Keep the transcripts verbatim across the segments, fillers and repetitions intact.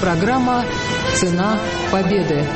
Программа «Цена победы».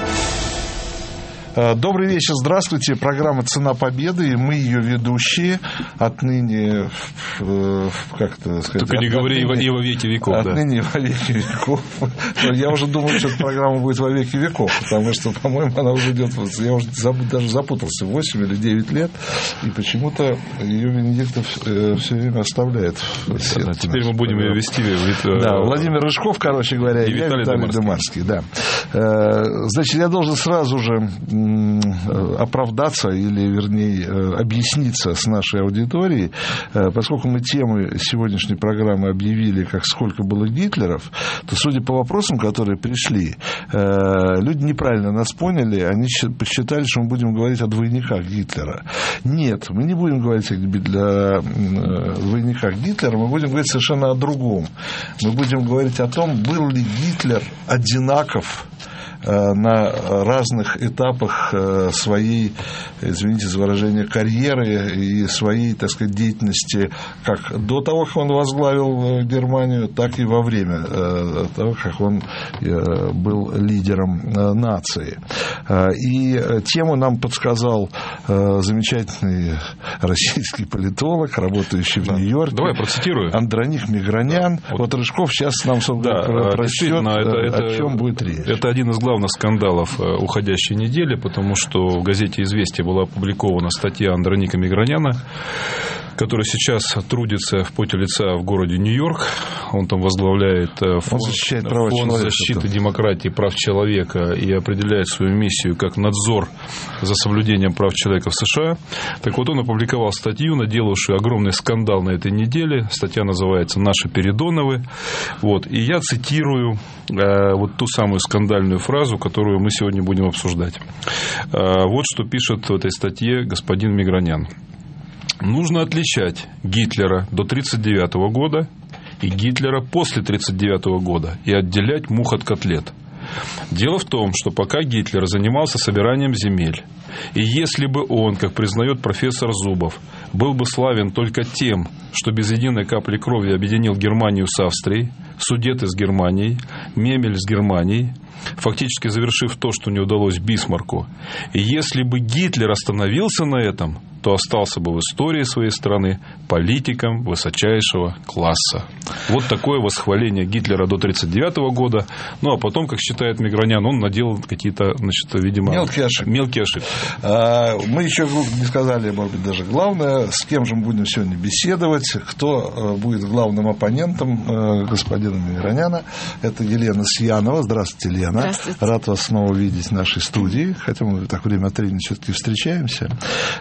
Добрый вечер, здравствуйте. Программа «Цена победы», и мы ее ведущие отныне, как это сказать... Только не говори отныне, и во веки веков. Отныне да. во веки веков. Я уже думаю, что эта программа будет во веки веков, потому что, по-моему, она уже идет... Я уже даже запутался, восемь или девять лет, и почему-то ее Венедиктов все время оставляет. Да, теперь мы будем ее вести. Да, Владимир Рыжков, короче говоря, и я, Виталий, Виталий Демарский. Да. Значит, я должен сразу же оправдаться или, вернее, объясниться с нашей аудиторией, поскольку мы темы сегодняшней программы объявили, как сколько было Гитлеров, то, судя по вопросам, которые пришли, люди неправильно нас поняли, они посчитали, что мы будем говорить о двойниках Гитлера. Нет, мы не будем говорить о двойниках Гитлера, мы будем говорить совершенно о другом. Мы будем говорить о том, был ли Гитлер одинаков на разных этапах своей, извините за выражение, карьеры и своей, так сказать, деятельности как до того, как он возглавил Германию, так и во время того, как он был лидером нации. И тему нам подсказал замечательный российский политолог, работающий в Нью-Йорке. Давай процитирую. Андроник Мигранян. Вот, вот Рыжков сейчас нам, собственно, да, прочтет, это, о чем будет речь. Это один из главных скандалов уходящей недели, потому что в газете «Известия» была опубликована статья Андроника Миграняна, который сейчас трудится в поте лица в городе Нью-Йорк. Он там возглавляет фонд, фонд защиты демократии, прав человека и определяет свою миссию как надзор за соблюдением прав человека в США. Так вот, он опубликовал статью, наделавшую огромный скандал на этой неделе. Статья называется «Наши Передоновы». Вот. И я цитирую э, вот ту самую скандальную фразу, которую мы сегодня будем обсуждать. Э, вот что пишет в этой статье господин Мигранян. Нужно отличать Гитлера до тридцать девятого года и Гитлера после тридцать девятого года и отделять мух от котлет. Дело в том, что пока Гитлер занимался собиранием земель, и если бы он, как признает профессор Зубов, был бы славен только тем, что без единой капли крови объединил Германию с Австрией, Судеты с Германией, Мемель с Германией, фактически завершив то, что не удалось Бисмарку, и если бы Гитлер остановился на этом, то остался бы в истории своей страны политиком высочайшего класса. Вот такое восхваление Гитлера до тридцать девятого года. Ну, а потом, как считает Мигранян, он наделал какие-то, значит, видимо, мелкие ошибки. Мелкие ошибки. А, мы еще не сказали, может быть, даже главное, с кем же мы будем сегодня беседовать, кто будет главным оппонентом господина Миграняна. Это Елена Сьянова. Здравствуйте, Елена. Здравствуйте. Рад вас снова видеть в нашей студии, хотя мы так время от времени все-таки встречаемся.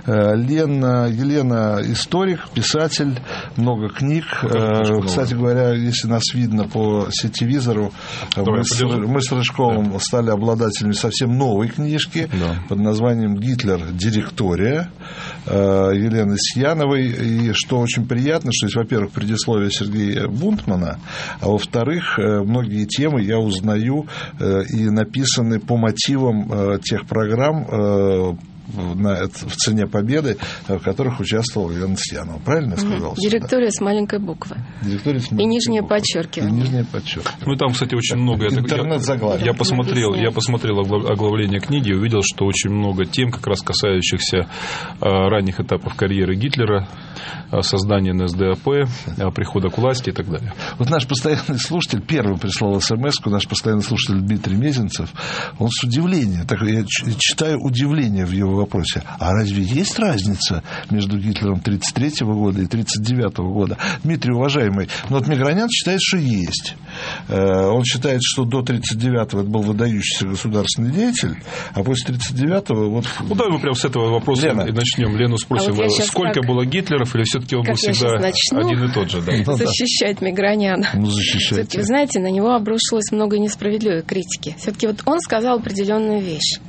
Елена, Елена историк, писатель, много книг. Э, кстати говоря, если нас видно по сетевизору, мы с, мы с Рыжковым да. стали обладателями совсем новой книжки да. под названием «Гитлер. Директория» э, Елены Сьяновой. И что очень приятно, что есть, во-первых, предисловие Сергея Бунтмана, а во-вторых, э, многие темы я узнаю э, и написаны по мотивам э, тех программ, э, в «Цене победы», в которых участвовал Елена Сьянова. Правильно я сказал? Директория с маленькой буквы. Директория с маленькой и нижнее буквы. подчеркивание. И нижнее подчеркивание. Ну, там, кстати, очень много... Интернет-заглавие. Я посмотрел, я посмотрел оглавление книги и увидел, что очень много тем, как раз касающихся ранних этапов карьеры Гитлера, создания эн эс дэ а пэ, прихода к власти и так далее. Вот наш постоянный слушатель, первый прислал смс-ку, наш постоянный слушатель Дмитрий Мезенцев, он с удивлением, так я читаю удивление в его вопросе. А разве есть разница между Гитлером тридцать третьего года и тридцать девятого года? Дмитрий, уважаемый, ну вот Мигранян считает, что есть. Он считает, что до тридцать девятого это был выдающийся государственный деятель, а после тридцать девятого вот... Ну, давай мы прямо с этого вопроса Лена. и начнем. Лену спросим, а вот сколько как... было Гитлеров, или все-таки он был всегда один и тот же? Да? Ну, защищать Миграняна. Ну, защищайте. Вы знаете, на него обрушилось много несправедливой критики. Все-таки вот он сказал определенную вещь.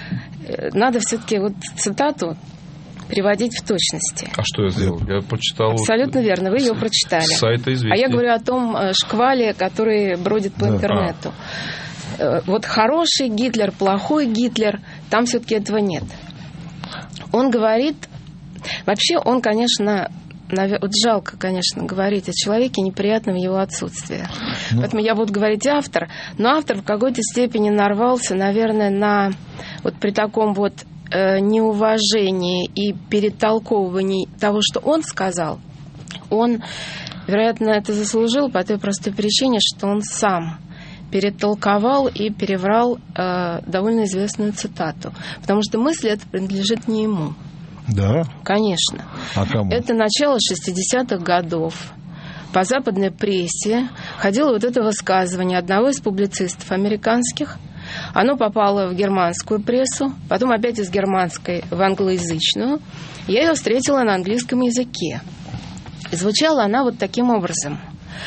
Надо все-таки вот цитату приводить в точности. А что я сделал? Я прочитал... Абсолютно верно, вы ее прочитали. С сайта «Известия». А я говорю о том шквале, который бродит по да. интернету. А. Вот хороший Гитлер, плохой Гитлер, там все-таки этого нет. Он говорит... Вообще он, конечно, вот жалко, конечно, говорить о человеке, неприятно в его отсутствии. Ну, Поэтому я буду говорить автор, но автор в какой-то степени нарвался, наверное, на вот при таком вот э, неуважении и перетолковывании того, что он сказал, он, вероятно, это заслужил по той простой причине, что он сам перетолковал и переврал э, довольно известную цитату. Потому что мысль эта принадлежит не ему. Да? Конечно. А кому? Это начало шестидесятых годов. По западной прессе ходило вот это высказывание одного из публицистов американских. Оно попало в германскую прессу, потом опять из германской в англоязычную. Я ее встретила на английском языке. И звучала она вот таким образом.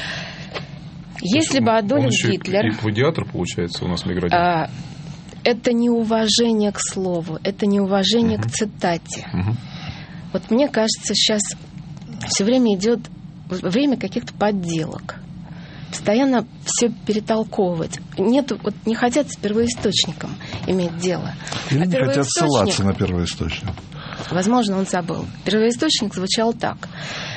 Если бы Адольф Гитлер... И плагиатор, получается, у нас Мигранин. А, это неуважение к слову, это неуважение uh-huh. к цитате. Uh-huh. Вот мне кажется, сейчас все время идет время каких-то подделок. Постоянно все перетолковывать. Нету, вот не хотят с первоисточником иметь дело. Или а не хотят ссылаться на первоисточник. Возможно, он забыл. Первоисточник звучал так.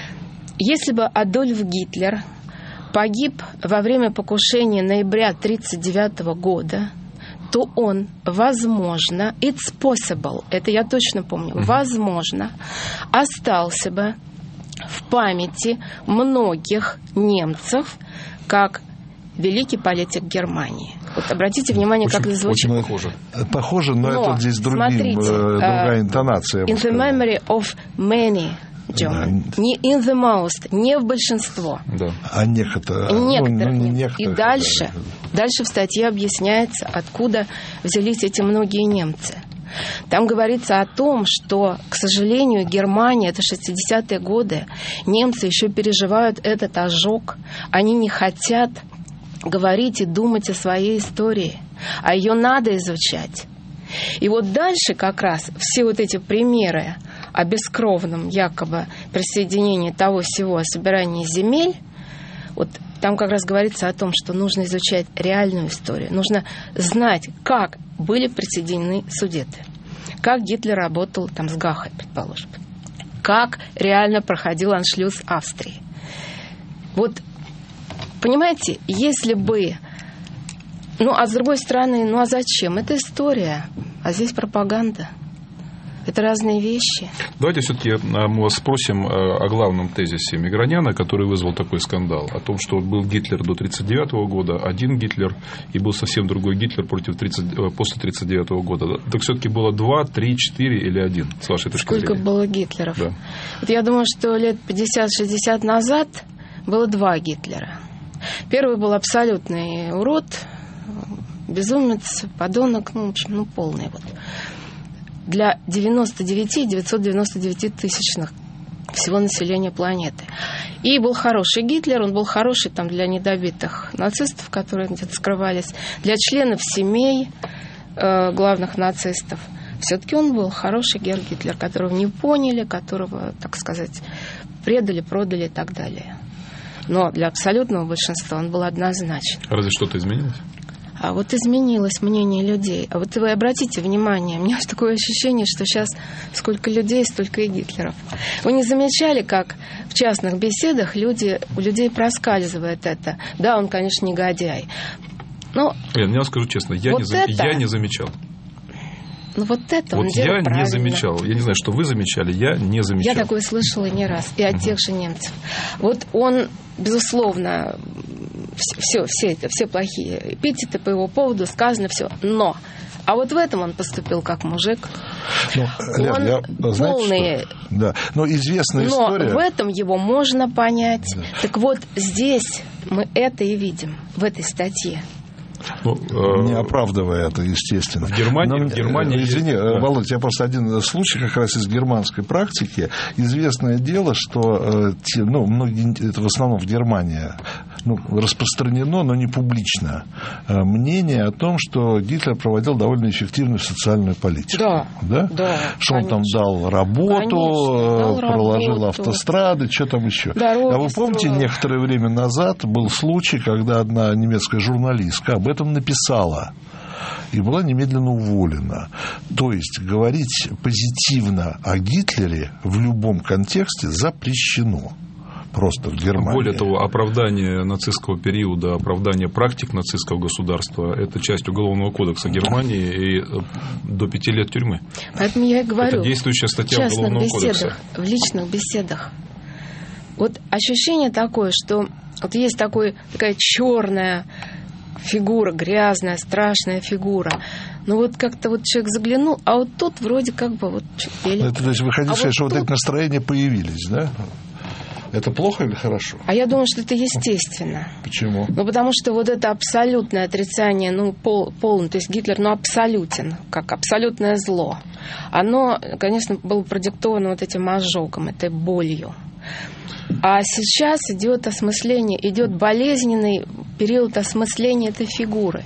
Если бы Адольф Гитлер погиб во время покушения ноября тысяча девятьсот тридцать девятого года, то он, возможно, it's possible, это я точно помню, mm-hmm. возможно, остался бы в памяти многих немцев как великий политик Германии. Вот обратите внимание, очень, как это звучит. Очень похоже. Похоже, но, но это здесь другим, смотрите, другая uh, интонация. In the memory of many German. Да. Не in the most, не в большинство. Да. А некоторых. Некоторых. Ну, некоторых И дальше, да. дальше в статье объясняется, откуда взялись эти многие немцы. Там говорится о том, что, к сожалению, Германия, это шестидесятые годы, немцы еще переживают этот ожог. Они не хотят говорить и думать о своей истории, а ее надо изучать. И вот дальше как раз все вот эти примеры о бескровном якобы присоединении того всего, о собирании земель, вот там как раз говорится о том, что нужно изучать реальную историю, нужно знать, как были присоединены Судеты, как Гитлер работал там с Гахой, предположим, как реально проходил аншлюз Австрии. Вот, понимаете, если бы... Ну, а с другой стороны, ну а зачем? Это история, а здесь пропаганда. Это разные вещи. Давайте все-таки мы вас спросим о главном тезисе Миграняна, который вызвал такой скандал. О том, что был Гитлер до тридцать девятого года, один Гитлер, и был совсем другой Гитлер против тридцать, после тридцать девятого года. Так все-таки было два, три, четыре или один, с вашей точки Сколько зрения? Сколько было Гитлеров? Да. Вот я думаю, что лет пятьдесят-шестьдесят назад было два Гитлера. Первый был абсолютный урод, безумец, подонок, ну, в общем, ну, полный вот. Для девяносто девять целых девятьсот девяносто девять тысячных всего населения планеты. И был хороший Гитлер, он был хороший там для недобитых нацистов, которые где-то скрывались, для членов семей э, главных нацистов. Все-таки он был хороший Герр Гитлер, которого не поняли, которого, так сказать, предали, продали и так далее. Но для абсолютного большинства он был однозначен. Разве что-то изменилось? А вот изменилось мнение людей. А вот вы обратите внимание, у меня такое ощущение, что сейчас сколько людей, столько и Гитлеров. Вы не замечали, как в частных беседах люди, у людей проскальзывает это? Да, он, конечно, негодяй. Но Лен, я скажу честно, я, вот не, это... я не замечал. Ну вот это вот он я делал правильно. не замечал. Я не знаю, что вы замечали, я не замечал. Я такое слышала не раз. И от угу. тех же немцев. Вот он, безусловно, все, все это, все плохие эпитеты по его поводу сказано, все. Но, а вот в этом он поступил как мужик. Ну, Лен, он я, знаете, полный... что? Да. Но известная Но история... в этом его можно понять. Да. Так вот, здесь мы это и видим, в этой статье. Ну, не оправдывая это, естественно. В Германии... Но, в Германии извини, есть... Володь, я просто один случай как раз из германской практики. Известное дело, что ну, многие, это в основном в Германии, ну, распространено, но не публично, мнение о том, что Гитлер проводил довольно эффективную социальную политику. Да, да? да, что он там дал работу, конечно, дал проложил работу. Автострады, что там еще. Дороги а вы помните, строил. Некоторое время назад был случай, когда одна немецкая журналистка об этом написала. и была немедленно уволена. То есть говорить позитивно о Гитлере в любом контексте запрещено. Просто в Германии. Более того, оправдание нацистского периода, оправдание практик нацистского государства – это часть Уголовного кодекса Германии и до пяти лет тюрьмы. Поэтому я и говорю, это действующая статья в частных Уголовного беседах, кодекса. В личных беседах. Вот ощущение такое, что вот есть такой, такая черная фигура, грязная, страшная фигура. Ну вот как-то вот человек заглянул, а вот тут вроде как бы вот чупели. Это, то есть вы хотите а сказать, вот что тут... вот эти настроения появились, да? Это плохо или хорошо? А я думаю, что это естественно. Почему? Ну, потому что вот это абсолютное отрицание, ну, пол, полное, то есть Гитлер, ну, абсолютен, как абсолютное зло. Оно, конечно, было продиктовано вот этим ожогом, этой болью. А сейчас идет осмысление, идет болезненный период осмысления этой фигуры.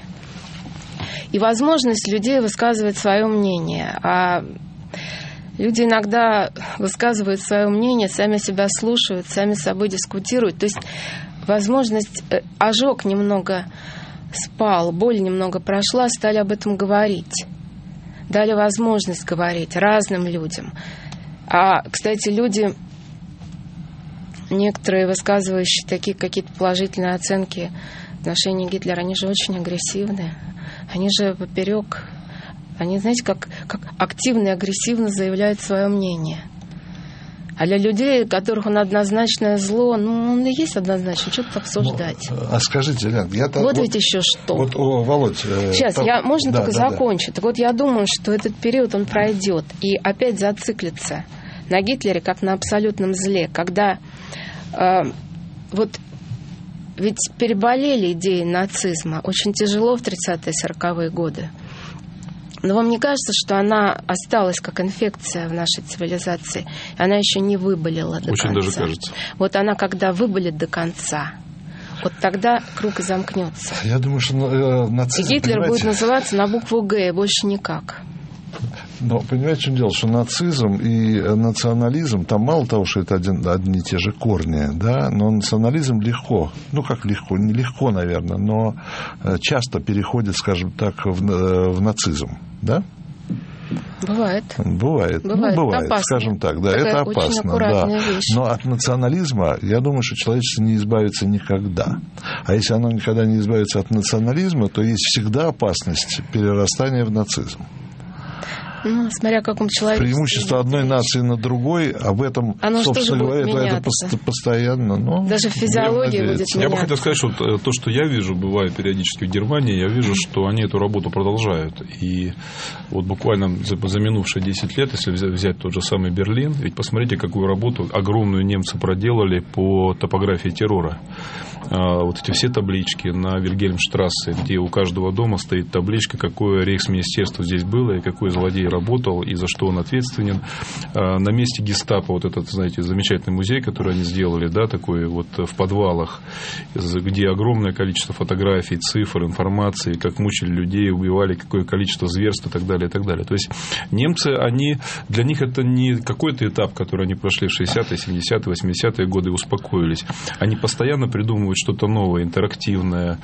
И возможность людей высказывать свое мнение. А люди иногда высказывают свое мнение, сами себя слушают, сами с собой дискутируют. То есть возможность, ожог немного спал, боль немного прошла, стали об этом говорить. Дали возможность говорить разным людям. А, кстати, люди, некоторые высказывающие такие какие-то положительные оценки в отношении Гитлера, они же очень агрессивные. Они же поперек... Они, знаете, как, как активно и агрессивно заявляют свое мнение. А для людей, у которых он однозначное зло, ну, он и есть однозначно, что тут обсуждать. Ну, а скажите, Лен, я... Вот, вот ведь еще что. Вот, о, Володь... Сейчас, там... я, можно да, только да, закончить? Да. Так вот, я думаю, что этот период, он пройдет и опять зациклится на Гитлере, как на абсолютном зле, когда э, вот ведь переболели идеи нацизма очень тяжело в тридцатые сороковые годы. Но вам не кажется, что она осталась как инфекция в нашей цивилизации? Она еще не выболела до Очень конца. даже кажется. Вот она, когда выболит до конца, вот тогда круг и замкнется. Я думаю, что э, нацизм... И Гитлер понимаете... будет называться на букву «Г», и больше никак. Но понимаете, в чем дело, что нацизм и национализм, там мало того, что это один, одни и те же корни, да, но национализм легко, ну как легко, не легко, наверное, но часто переходит, скажем так, в, в нацизм, да? Бывает. Бывает. Бывает. Ну, бывает, опасно. скажем так, да, Такая это опасно, да. Вещь. Но от национализма, я думаю, что человечество не избавится никогда. А если оно никогда не избавится от национализма, то есть всегда опасность перерастания в нацизм. Ну, смотря как он человек. Преимущество одной нации над другой, об этом, оно собственно говоря, это, это постоянно. Но, даже в физиологии будет меняться. Я бы хотел сказать, что то, что я вижу, бывая периодически в Германии, я вижу, что они эту работу продолжают. И вот буквально за, за минувшие десять лет, если взять, взять тот же самый Берлин, ведь посмотрите, какую работу огромную немцы проделали по топографии террора. Вот эти все таблички на Вильгельмштрассе, где у каждого дома стоит табличка, какое рейхсминистерство здесь было и какой злодей работал и за что он ответственен. На месте гестапо, вот этот, знаете, замечательный музей, который они сделали, да, такой вот в подвалах, где огромное количество фотографий, цифр, информации, как мучили людей, убивали, какое количество зверств и так далее, и так далее. То есть немцы, они, для них это не какой-то этап, который они прошли в шестидесятые, семидесятые, восьмидесятые годы и успокоились. Они постоянно придумывают что-то новое, интерактивное,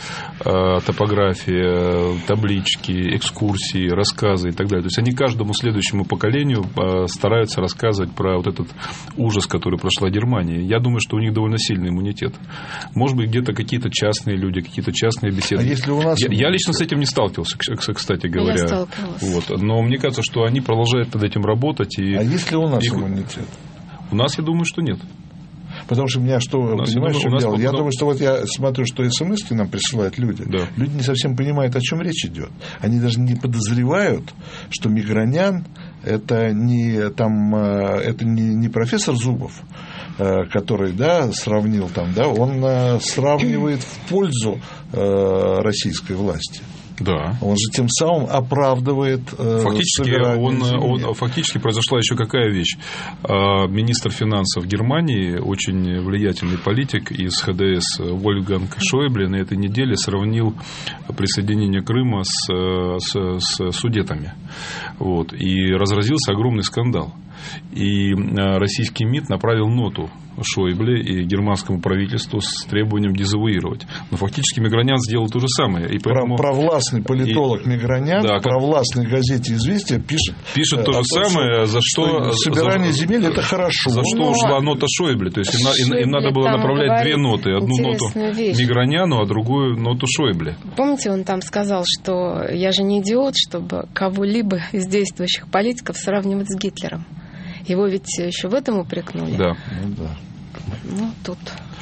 топография, таблички, экскурсии, рассказы и так далее. То есть они каждому следующему поколению стараются рассказывать про вот этот ужас, который прошла Германия. Я думаю, что у них довольно сильный иммунитет. Может быть, где-то какие-то частные люди, какие-то частные беседы. А если у нас... я, я лично с этим не сталкивался, кстати говоря. Я сталкивалась. Вот. Но мне кажется, что они продолжают над этим работать. И... А есть ли у нас и... иммунитет? У нас, я думаю, что нет. Потому что у меня что, у нас, понимаешь, думаю, что дело? потом... Я думаю, что вот я смотрю, что смс-ки нам присылают люди. Да. Люди не совсем понимают, о чем речь идет. Они даже не подозревают, что Мигранян это не, там, это не, не профессор Зубов, который, да, сравнил там, да, он сравнивает в пользу российской власти. Да. Он же тем самым оправдывает фактически, он, он, фактически произошла еще какая вещь. Министр финансов Германии, очень влиятельный политик из ха дэ эс Вольфганг Шойбле на этой неделе сравнил присоединение Крыма с, с, с Судетами. Вот. И разразился огромный скандал. И российский МИД направил ноту Шойбле и германскому правительству с требованием дезавуировать. Но фактически Мигранян сделал то же самое. И поэтому... Провластный политолог и... Мигранян да, в провластной газете «Известия» пишет... Пишет то же самое, за что... Собирание за... земель – это хорошо. За что но... ушла нота Шойбле. То есть им, им надо было направлять две ноты. Одну ноту вещь. Миграняну, а другую ноту Шойбле. Помните, он там сказал, что я же не идиот, чтобы кого-либо из действующих политиков сравнивать с Гитлером. Его ведь еще в этом упрекнули. Да. Ну, да. Ну, тут...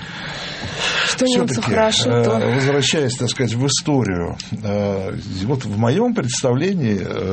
Что немцев хорошо, то... Возвращаясь, так сказать, в историю, вот в моем представлении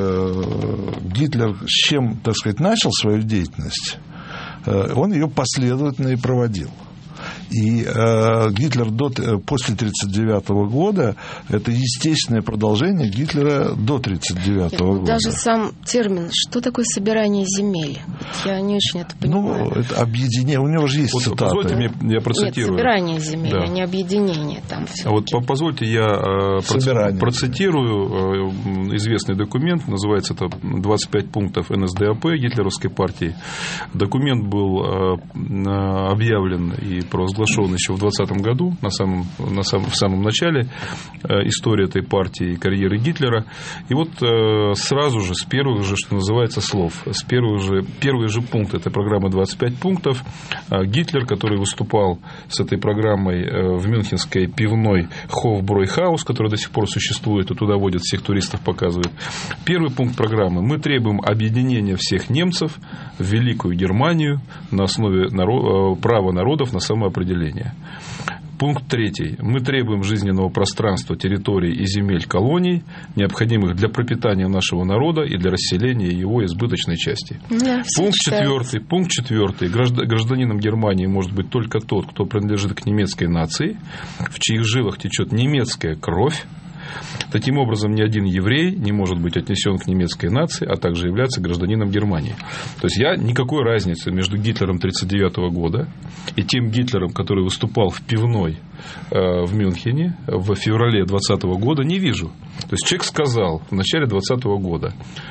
Гитлер с чем, так сказать, начал свою деятельность, он ее последовательно и проводил. И э, Гитлер до, после тысяча девятьсот тридцать девятого года – это естественное продолжение Гитлера до тысяча девятьсот тридцать девятого года. Даже сам термин, что такое собирание земель? Я не очень это понимаю. Ну, это объединение, у него же есть вот, цитаты. Позвольте мне, я процитирую. Нет, собирание земель, да. А не объединение. Там а вот позвольте я э, процитирую э, известный документ, называется это «двадцать пять пунктов эн эс дэ а пэ» гитлеровской партии. Документ был э, объявлен и провозглашен еще в двадцатом году, на самом, на самом, в самом начале э, истории этой партии и карьеры Гитлера. И вот э, сразу же, с первых же, что называется, слов, с первых же, первый же пункт этой программы «двадцать пять пунктов», э, Гитлер, который выступал с этой программой э, в мюнхенской пивной Хофбройхаус, которая до сих пор существует, и туда водят всех туристов, показывают. Первый пункт программы: мы требуем объединения всех немцев в Великую Германию на основе народ, э, права народов на самоопределение. Пункт третий. Мы требуем жизненного пространства, территорий и земель колоний, необходимых для пропитания нашего народа и для расселения его избыточной части. Да, пункт четвертый. Пункт четвертый. Гражданином Германии может быть только тот, кто принадлежит к немецкой нации, в чьих жилах течет немецкая кровь. Таким образом, ни один еврей не может быть отнесен к немецкой нации, а также являться гражданином Германии. То есть я никакой разницы между Гитлером тысяча девятьсот тридцать девятого года и тем Гитлером, который выступал в пивной в Мюнхене в феврале двадцатого года, не вижу. То есть человек сказал в начале двадцатого года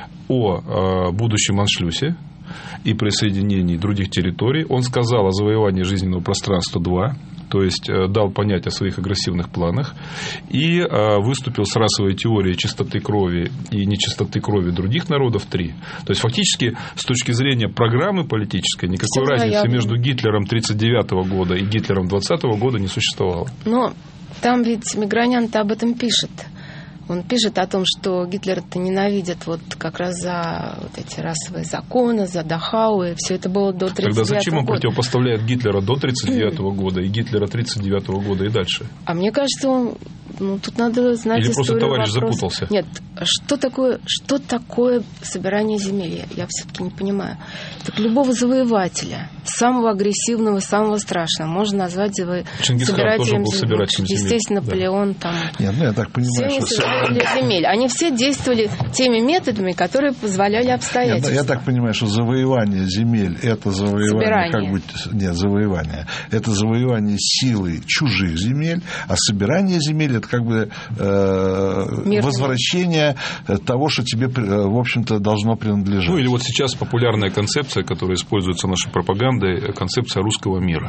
о будущем аншлюсе и присоединении других территорий. Он сказал о завоевании жизненного пространства два, то есть дал понять о своих агрессивных планах, и выступил с расовой теорией чистоты крови и нечистоты крови других народов три. То есть фактически с точки зрения программы политической никакой Всегда разницы я... между Гитлером тридцать девятого года и Гитлером двадцатого года не существовало. Но там ведь Мигранян-то об этом пишет. Он пишет о том, что Гитлер-то ненавидит вот как раз за вот эти расовые законы, за Дахау, и все это было до тридцать девятого года. Тогда зачем он противопоставляет Гитлера до тридцать девятого года и Гитлера тридцать девятого года и дальше? А мне кажется, он, ну, тут надо знать Или историю. Или просто товарищ вопроса. запутался? Нет, что такое, что такое собирание земель? Я, я все-таки не понимаю. Так любого завоевателя, самого агрессивного, самого страшного, можно назвать заво... собирателем земель. Естественно, да. Наполеон там. Нет, ну я так понимаю, что... земель. Они все действовали теми методами, которые позволяли обстоятельства. Я, я так понимаю, что завоевание земель – это завоевание, как бы, нет, завоевание, это завоевание силой чужих земель, а собирание земель – это как бы э, возвращение того, что тебе, в общем-то, должно принадлежать. Ну, или вот сейчас популярная концепция, которая используется нашей пропагандой, концепция русского мира.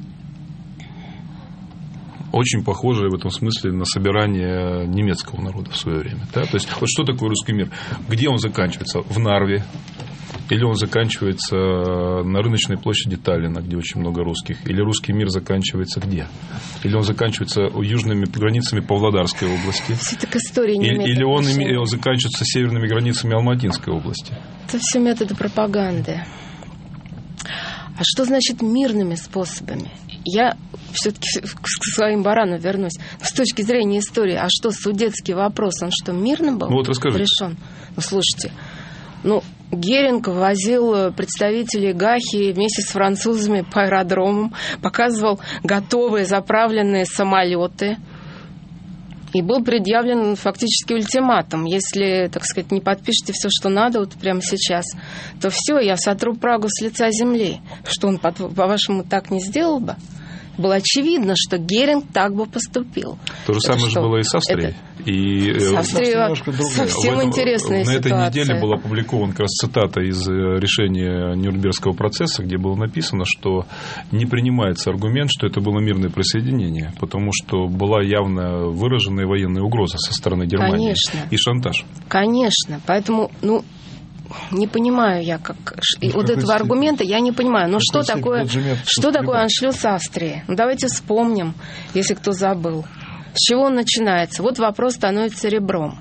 Очень похожее в этом смысле на собирание немецкого народа в свое время. Да? То есть, вот что такое русский мир? Где он заканчивается? В Нарве? Или он заканчивается на рыночной площади Таллина, где очень много русских? Или русский мир заканчивается где? Или он заканчивается южными границами Павлодарской области? Все так история не имеет Или он, или он заканчивается северными границами Алматинской области? Это все методы пропаганды. А что значит мирными способами? Я все-таки к своим баранам вернусь. С точки зрения истории, а что, судетский вопрос, он что, мирно был ну, вот решен? Ну, слушайте, ну, Геринг возил представителей Гахи вместе с французами по аэродромам, показывал готовые заправленные самолеты. И был предъявлен фактически ультиматум. Если, так сказать, не подпишете все, что надо, вот прямо сейчас, то все, я сотру Прагу с лица земли. Что он, по-вашему, так не сделал бы? было очевидно, что Геринг так бы поступил. То же самое же было и с Австрией. Это... И с Австрией совсем этом, интересная на ситуация. На этой неделе была опубликована как раз цитата из решения Нюрнбергского процесса, где было написано, что не принимается аргумент, что это было мирное присоединение, потому что была явно выраженная военная угроза со стороны Германии. Конечно. И шантаж. Конечно. Поэтому, ну, не понимаю я, как ну, вот этого аргумента я не понимаю. Ну что такое, что такое аншлюс Австрии? Ну давайте вспомним, если кто забыл. С чего он начинается? Вот вопрос становится ребром.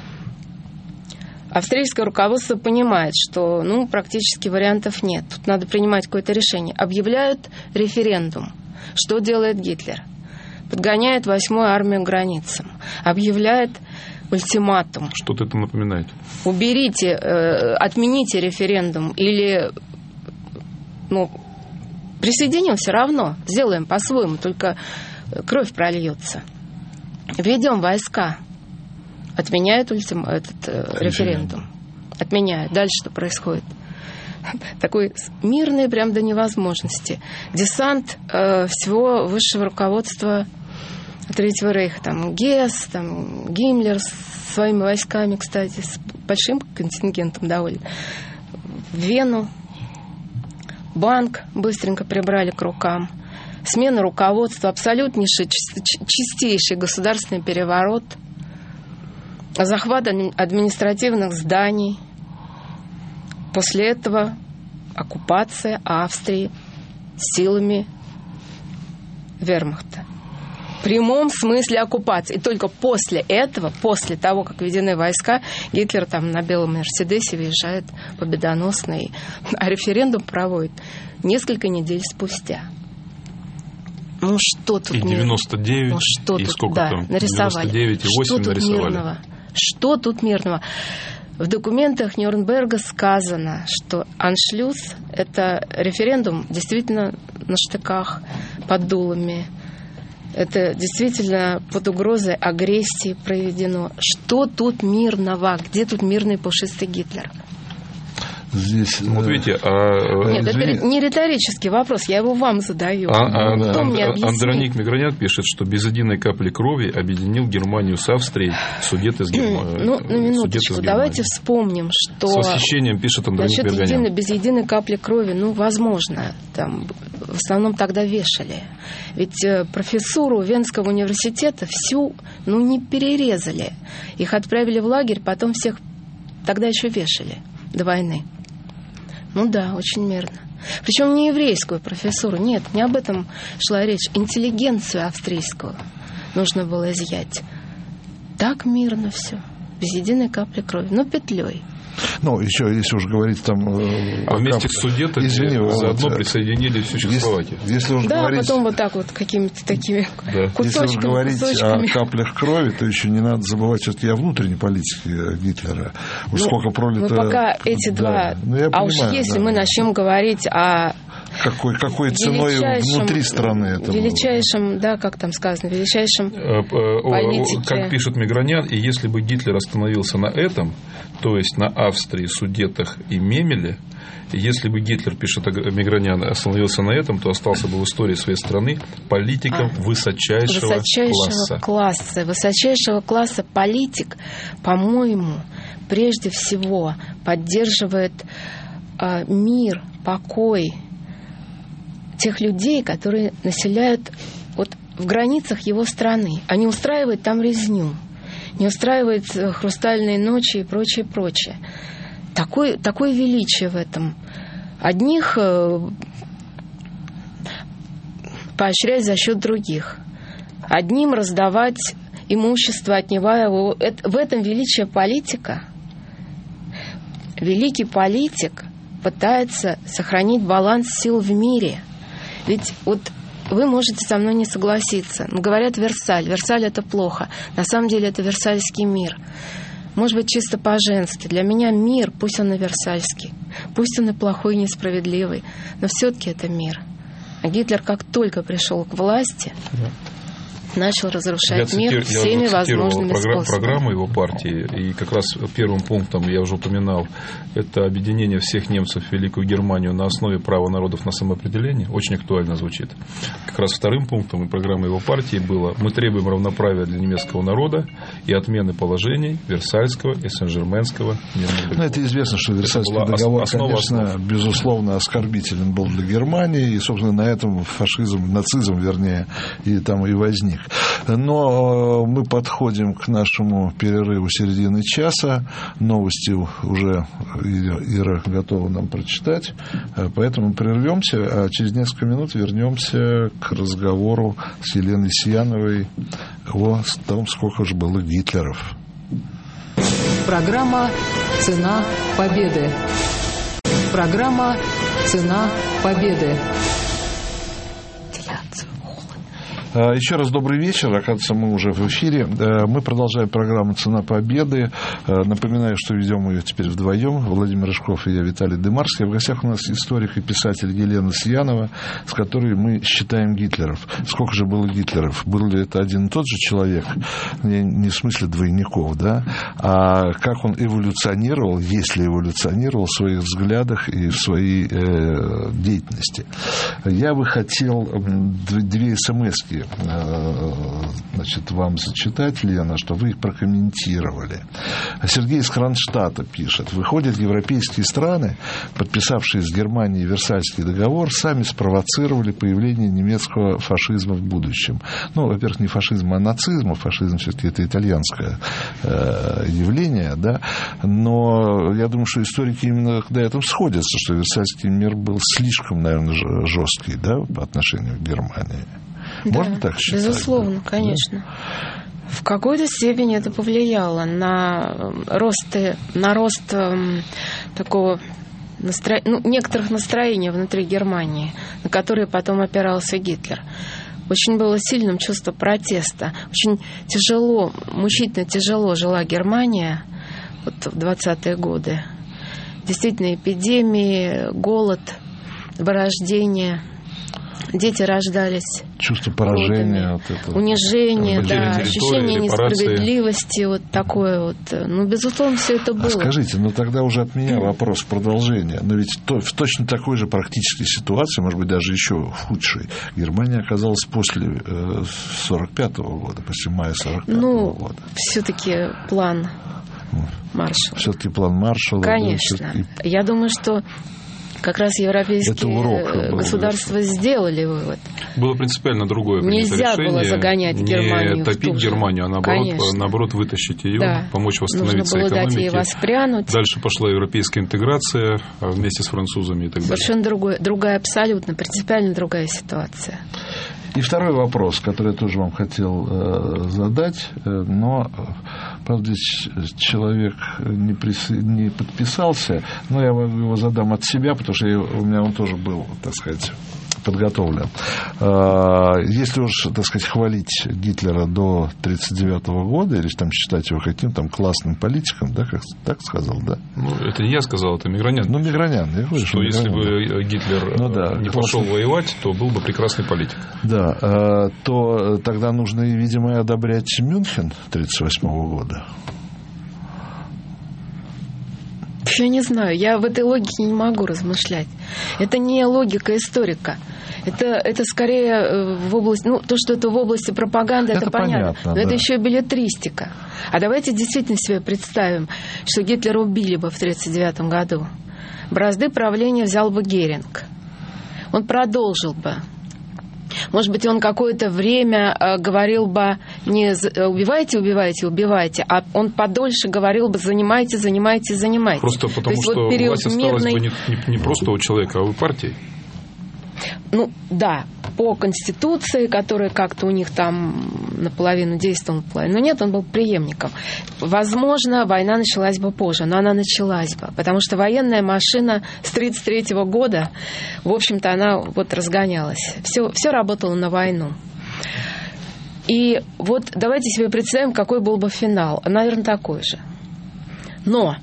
Австрийское руководство понимает, что ну, практически вариантов нет. Тут надо принимать какое-то решение. Объявляют референдум. Что делает Гитлер? Подгоняет восьмую армию к границам. Объявляет ультиматум. Что-то это напоминает. Уберите, э, отмените референдум или ну, присоединим все равно, сделаем по-своему, только кровь прольется. Введем войска. Отменяют ультим... этот э, референдум. Отменяют. Дальше что происходит? Такой мирный прям до невозможности. Десант э, всего высшего руководства Третьего рейха, там Гесс, там Гиммлер с своими войсками, кстати, с большим контингентом довольно, в Вену. Банк быстренько прибрали к рукам. Смена руководства, абсолютнейший, чистейший государственный переворот, захват административных зданий. После этого оккупация Австрии силами вермахта. В прямом смысле оккупации. И только после этого, после того, как введены войска, Гитлер там на белом Мерседесе въезжает победоносный, а референдум проводит несколько недель спустя. Ну что тут и девяносто девять, ну, что и тут, сколько да, там? нарисовали. девяносто девять и восемь что тут нарисовали. Мирного? Что тут мирного? В документах Нюрнберга сказано, что аншлюс – это референдум действительно на штыках, под дулами. Это действительно под угрозой агрессии проведено. Что тут мирного? Где тут мирный пушистый Гитлер? Здесь, вот видите, а, Нет, извини. Это не риторический вопрос, я его вам задаю. А, а, Кто а, мне объяснит? Андроник Мигранян пишет, что без единой капли крови объединил Германию с Австрией Судеты с Германией. Ну, на минуточку, давайте вспомним, что... С восхищением пишет Андроник Насчет Мигранян. единой, без единой капли крови, ну, возможно, там в основном тогда вешали. Ведь профессуру Венского университета всю, ну, не перерезали. Их отправили в лагерь, потом всех тогда еще вешали до войны. Ну да, очень мирно. Причем не еврейскую профессуру, нет, не об этом шла речь. Интеллигенцию австрийскую нужно было изъять. Так мирно все, без единой капли крови, но петлей. Ну, еще, если уж говорить там... А вместе с Судетами заодно вот, присоединили всю Чехословакию. Если, если уж да, говорить, потом вот так вот какими-то такими да. кусочками. Если уж говорить кусочками. о каплях крови, то еще не надо забывать все-таки о внутренней политике Гитлера. Уж ну, сколько пролито... Мы пока эти да. два... Ну, а понимаю, уж если да. мы начнем говорить о... Какой, какой ценой внутри страны это величайшем, было. Да, как там сказано, величайшем политике. Как пишет Мигранян, и если бы Гитлер остановился на этом, то есть на Австрии, Судетах и Мемеле, если бы Гитлер, пишет Мигранян, остановился на этом, то остался бы в истории своей страны политиком а, высочайшего, высочайшего класса. класса. Высочайшего класса политик, по-моему, прежде всего поддерживает а, мир, покой тех людей, которые населяют вот в границах его страны, а не устраивает там резню, не устраивает хрустальные ночи и прочее, прочее. Такое, такое величие в этом. Одних э, поощрять за счет других. Одним раздавать имущество, отнимая его. Это, в этом величие политика. Великий политик пытается сохранить баланс сил в мире. Ведь вот вы можете со мной не согласиться. Но говорят Версаль. Версаль – это плохо. На самом деле это Версальский мир. Может быть, чисто по-женски. Для меня мир, пусть он и версальский, пусть он и плохой, и несправедливый, но все-таки это мир. А Гитлер, как только пришел к власти, начал разрушать я мир цитиру, всеми я возможными программ, способами. Программу его партии, и как раз первым пунктом, я уже упоминал, это объединение всех немцев в Великую Германию на основе права народов на самоопределение. Очень актуально звучит. Как раз вторым пунктом и программы его партии было: мы требуем равноправия для немецкого народа и отмены положений Версальского и Сен-Жерменского мирных договоров. Ну, это известно, что Версальский договор, основа, конечно, основа. безусловно, оскорбителен был для Германии, и, собственно, на этом фашизм, нацизм, вернее, и там и возник. Но мы подходим к нашему перерыву середины часа. Новости уже Ира готова нам прочитать, поэтому прервемся, а через несколько минут вернемся к разговору с Еленой Сияновой о том, сколько же было Гитлеров. Программа «Цена победы». Программа «Цена победы». Еще раз добрый вечер. Оказывается, мы уже в эфире. Мы продолжаем программу «Цена победы». Напоминаю, что ведем ее теперь вдвоем. Владимир Рыжков и я, Виталий Дымарский. В гостях у нас историк и писатель Елена Сиянова, с которой мы считаем Гитлеров. Сколько же было Гитлеров? Был ли это один и тот же человек? Не в смысле двойников, да? А как он эволюционировал, если эволюционировал в своих взглядах и в своей э, деятельности. Я бы хотел две смс-ки значит, вам зачитать, Лена, что вы их прокомментировали. Сергей из Кронштадта пишет: выходят, европейские страны, подписавшие с Германией Версальский договор, сами спровоцировали появление немецкого фашизма в будущем. Ну, во-первых, не фашизма, а нацизма. Фашизм все-таки это итальянское э, явление, да. Но я думаю, что историки именно на этом сходятся, что Версальский мир был слишком, наверное, жесткий, да, по отношению к Германии. Можно да, так считать? Безусловно, да? конечно. В какой-то степени это повлияло на рост, на рост э, такого настро... ну, некоторых настроений внутри Германии, на которые потом опирался Гитлер. Очень было сильным чувство протеста. Очень тяжело, мучительно тяжело жила Германия вот в двадцатые годы. Действительно, эпидемии, голод, вырождение. Дети рождались. Чувство поражения, вот это, унижение, да, ощущение репарации. несправедливости, вот такое вот. Ну, безусловно, все это было. А скажите, ну тогда уже от меня вопрос в продолжение. Но ведь то, в точно такой же практической ситуации, может быть, даже еще худшей, Германия оказалась после э, сорок пятого года, после мая сорок пятого ну, года. Все-таки план Маршалла. Все-таки план Маршалла. Конечно. Да, Я думаю, что как раз европейские урок государства сделали вывод. Было принципиально другое Нельзя решение. было загонять Германию не топить в Германию, а наоборот, наоборот вытащить ее, да. помочь восстановиться Нужно было экономике. дать ей воспрянуть. Дальше пошла европейская интеграция вместе с французами и так далее. Совершенно другое, другая, абсолютно, принципиально другая ситуация. И второй вопрос, который я тоже вам хотел э, задать, э, но, правда, человек не, присо... не подписался, но я его задам от себя, потому что я, у меня он тоже был, так сказать, подготовлен. Если уж, так сказать, хвалить Гитлера до тысяча девятьсот тридцать девятого года, или там считать его каким-то там классным политиком, да, как так сказал, да? Ну, это не я сказал, это Мигранян. Ну, Мигранян. Я говорю, что если бы Гитлер ну, да, не пошел воевать, то был бы прекрасный политик. Да, то тогда нужно, видимо, и одобрять Мюнхен тысяча девятьсот тридцать восьмого года. Я не знаю, я в этой логике не могу размышлять. Это не логика историка. Это, это скорее в области... Ну, то, что это в области пропаганды, это, это понятно. понятно. Но да. Это еще и беллетристика. А давайте действительно себе представим, что Гитлера убили бы в тридцать девятом году. Бразды правления взял бы Геринг. Он продолжил бы. Может быть, он какое-то время говорил бы не убивайте, убивайте, убивайте, а он подольше говорил бы занимайте, занимайте, занимайте. Просто потому, что вот власть осталась мирный... бы не, не, не просто у человека, а у партии. Ну, да, по Конституции, которая как-то у них там наполовину действовала, наполовину. Но нет, он был преемником. Возможно, война началась бы позже, но она началась бы, потому что военная машина с тридцать третьего года, в общем-то, она вот разгонялась. Все, все работало на войну. И вот давайте себе представим, какой был бы финал. Наверное, такой же. Но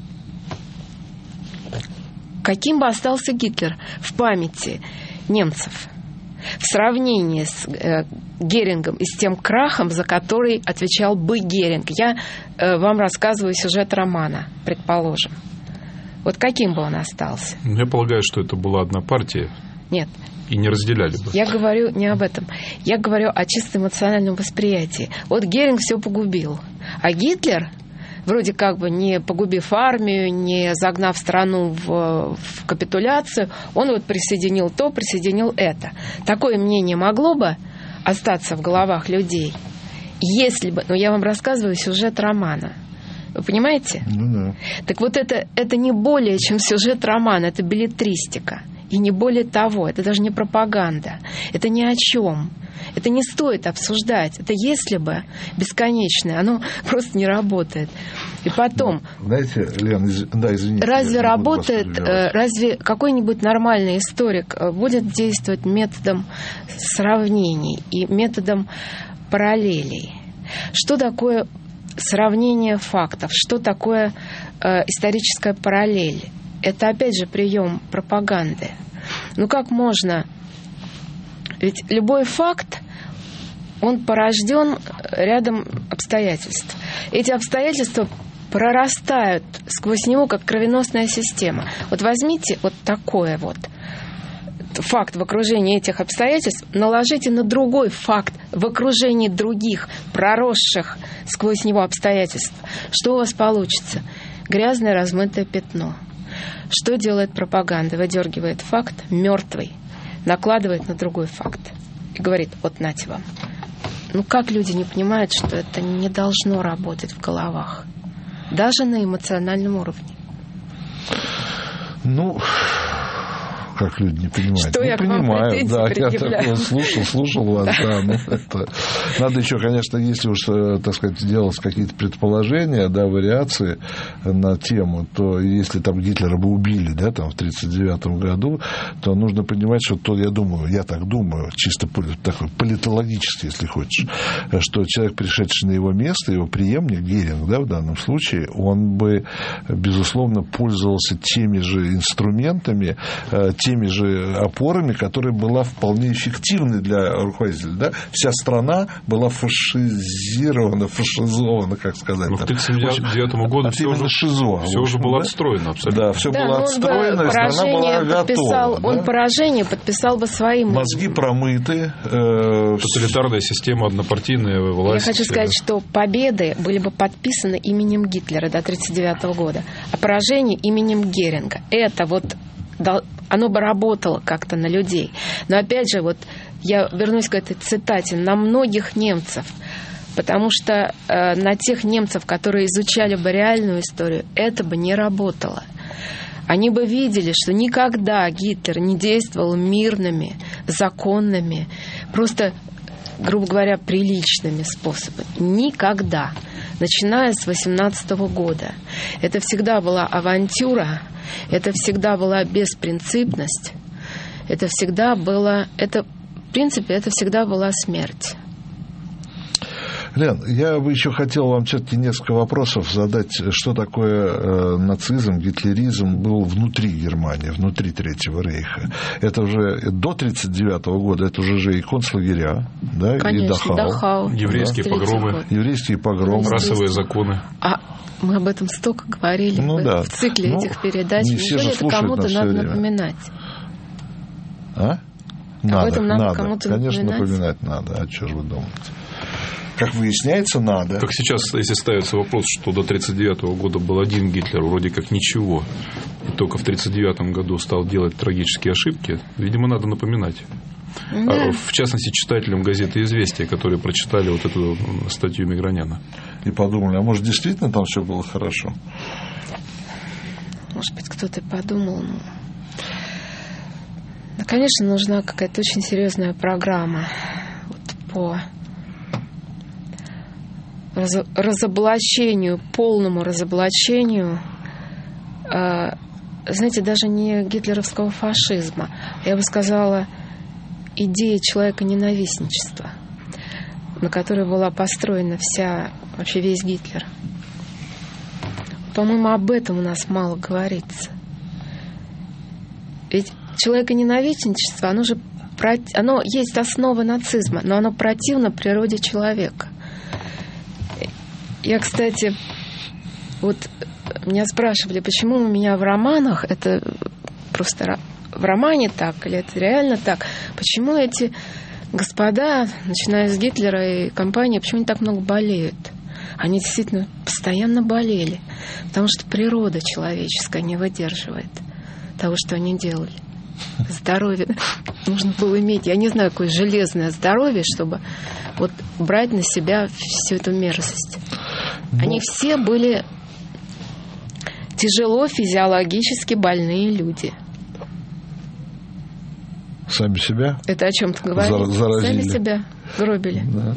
каким бы остался Гитлер в памяти немцев? в сравнении с э, Герингом и с тем крахом, за который отвечал бы Геринг. Я э, вам рассказываю сюжет романа, предположим. Вот каким бы он остался? Я полагаю, что это была одна партия. Нет. И не разделяли бы. Я говорю не об этом. Я говорю о чисто эмоциональном восприятии. Вот Геринг все погубил. А Гитлер, вроде как бы не погубив армию, не загнав страну в, в капитуляцию, он вот присоединил то, присоединил это. Такое мнение могло бы остаться в головах людей, если бы... Ну, я вам рассказываю сюжет романа. Вы понимаете? Ну да. Так вот это, это не более, чем сюжет романа, это беллетристика. И не более того, это даже не пропаганда. Это ни о чем. Это не стоит обсуждать. Это если бы бесконечное, оно просто не работает. И потом... Ну, знаете, Лен, из... да, извините. Разве работает, разве какой-нибудь нормальный историк будет действовать методом сравнений и методом параллелей? Что такое сравнение фактов? Что такое э, историческая параллель? Это, опять же, прием пропаганды. Ну, как можно... Ведь любой факт, он порожден рядом обстоятельств. Эти обстоятельства прорастают сквозь него, как кровеносная система. Вот возьмите вот такое вот факт в окружении этих обстоятельств, наложите на другой факт в окружении других, проросших сквозь него обстоятельств. Что у вас получится? Грязное размытое пятно. Что делает пропаганда? Выдергивает факт мертвый, накладывает на другой факт и говорит: вот нате вам. Ну как люди не понимают, что это не должно работать в головах, даже на эмоциональном уровне? Ну, как люди не понимают. Что не я понимаю, да, я предъявляю? так слушал, слушал вас, да, ну, это... Надо еще, конечно, если уж, так сказать, делать какие-то предположения, да, вариации на тему, то если там Гитлера бы убили, да, там в тридцать девятом году, то нужно понимать, что то, я думаю, я так думаю, чисто такой политологически, если хочешь, что человек, пришедший на его место, его преемник, Геринг, да, в данном случае, он бы, безусловно, пользовался теми же инструментами, теми же опорами, которые была вполне эффективной для руководителя. Да? Вся страна была фашизирована, фашизована, как сказать. Ну, к тысяча девятьсот девятому году все уже, шизо, все уже было да? отстроено абсолютно. Да, все да, было отстроено, и страна была подписал, готова. Он да? поражение подписал бы своим. Мозги промыты. Э, Тоталитарная система, однопартийная власть. Я хочу сказать, что победы были бы подписаны именем Гитлера до тридцать девятого года, а поражение именем Геринга. Это вот... оно бы работало как-то на людей. Но опять же, вот я вернусь к этой цитате, на многих немцев, потому что э, на тех немцев, которые изучали бы реальную историю, это бы не работало. Они бы видели, что никогда Гитлер не действовал мирными, законными, просто, грубо говоря, приличными способами. Никогда. Начиная с восемнадцатого года. Это всегда была авантюра, это всегда была беспринципность, это всегда было, это, в принципе, это всегда была смерть. Лен, я бы еще хотел вам все-таки несколько вопросов задать, что такое э, нацизм, гитлеризм был внутри Германии, внутри Третьего рейха. Это уже до тридцать девятого года, это уже же и концлагеря, да, конечно, и Дахау. Дахау. Еврейские Да. погромы. Еврейские погромы. Расовые законы. А мы об этом столько говорили ну, в, да. в цикле ну, этих передач. Неужели это кому-то надо время. напоминать? А? Надо, Об этом надо, надо. кому-то Конечно, напоминать. напоминать надо. А что же вы думаете? Как выясняется, надо. Как сейчас, если ставится вопрос, что до тридцать девятого года был один Гитлер, вроде как ничего, и только в тридцать девятом году стал делать трагические ошибки, видимо, надо напоминать. Да. А, в частности, читателям газеты «Известия», которые прочитали вот эту статью Миграняна. И подумали, а может, действительно там все было хорошо? Может быть, кто-то и подумал, ну... Ну, конечно, нужна какая-то очень серьезная программа вот, по раз- разоблачению, полному разоблачению, э, знаете, даже не гитлеровского фашизма, я бы сказала, идеи человека-ненавистничества, на которой была построена вся, вообще весь Гитлер. По-моему, об этом у нас мало говорится. Ведь человеконенавистничество, оно же оно есть основа нацизма, но оно противно природе человека. Я, кстати, вот меня спрашивали, почему у меня в романах, это просто в романе так, или это реально так, почему эти господа, начиная с Гитлера и компании, почему они так много болеют? Они действительно постоянно болели, потому что природа человеческая не выдерживает того, что они делали. Здоровье нужно было иметь, я не знаю, какое железное здоровье, чтобы вот брать на себя всю эту мерзость. Но... Они все были тяжело физиологически больные люди. Сами себя? Это о чем ты говоришь? Заразили. Сами себя гробили. Да.